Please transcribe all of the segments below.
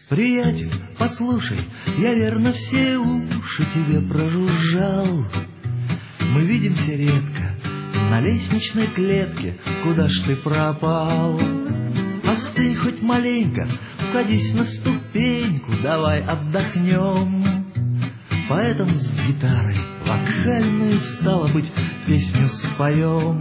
Приятель, послушай, я верно все уши тебе прожужжал. Мы видимся редко на лестничной клетке, куда ж ты пропал? Остынь хоть маленько, садись на ступеньку, давай отдохнем. Поэтому с гитарой вокальную, стало быть, песню споем.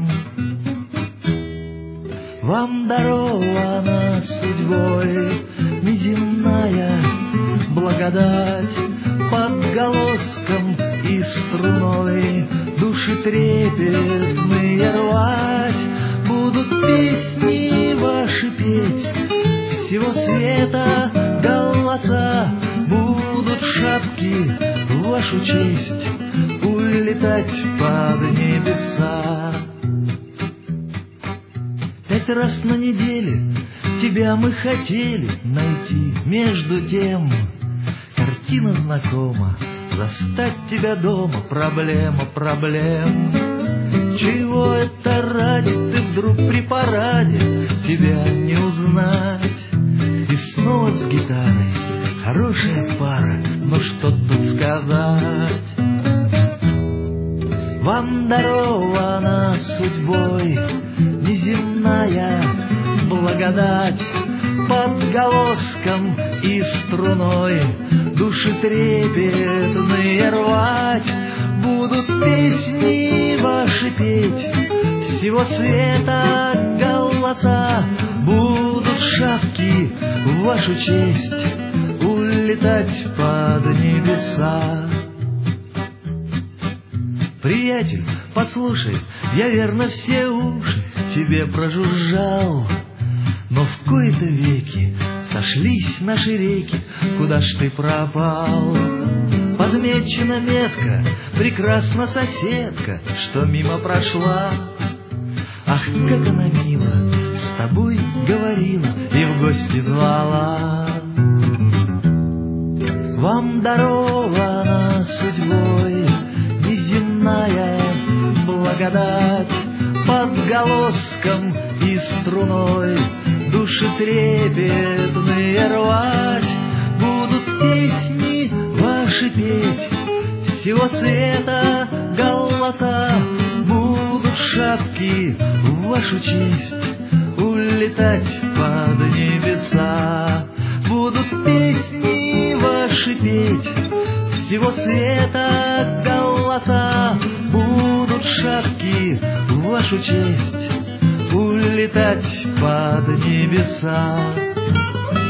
Вам дарована судьбой неземная благодать, под голоском и струной души трепетные рвать. Будут песни ваши петь, всего света голоса, будут шапки в вашу честь улетать под небеса. 5 раз на неделе тебя мы хотели найти, между тем картина знакома, застать тебя дома проблема проблем. Чего это ради ты вдруг при параде, тебя не узнать? И снова с гитарой хорошая пара, но что тут сказать? Вам дарована судьбой неземная благодать, под голоском и струной души трепетные рвать. Будут песни ваши петь, всего света голоса, будут шапки в вашу честь улетать под небеса. Приятель, послушай, я верно все уши тебе прожужжал, но в кои-то веки сошлись наши реки, куда ж ты пропал? Подмечена метка, прекрасна соседка, что мимо прошла. Ах, как она мило с тобой говорила и в гости звала. Вам дарована судьбой неземная благодать, под голоском и струной души трепетные рвать. Будут песни ваши петь, всего света голоса, будут шапки в вашу честь улетать под небеса. Будут песни ваши петь, всего света голоса, будут шапки в вашу честь улетать под небеса.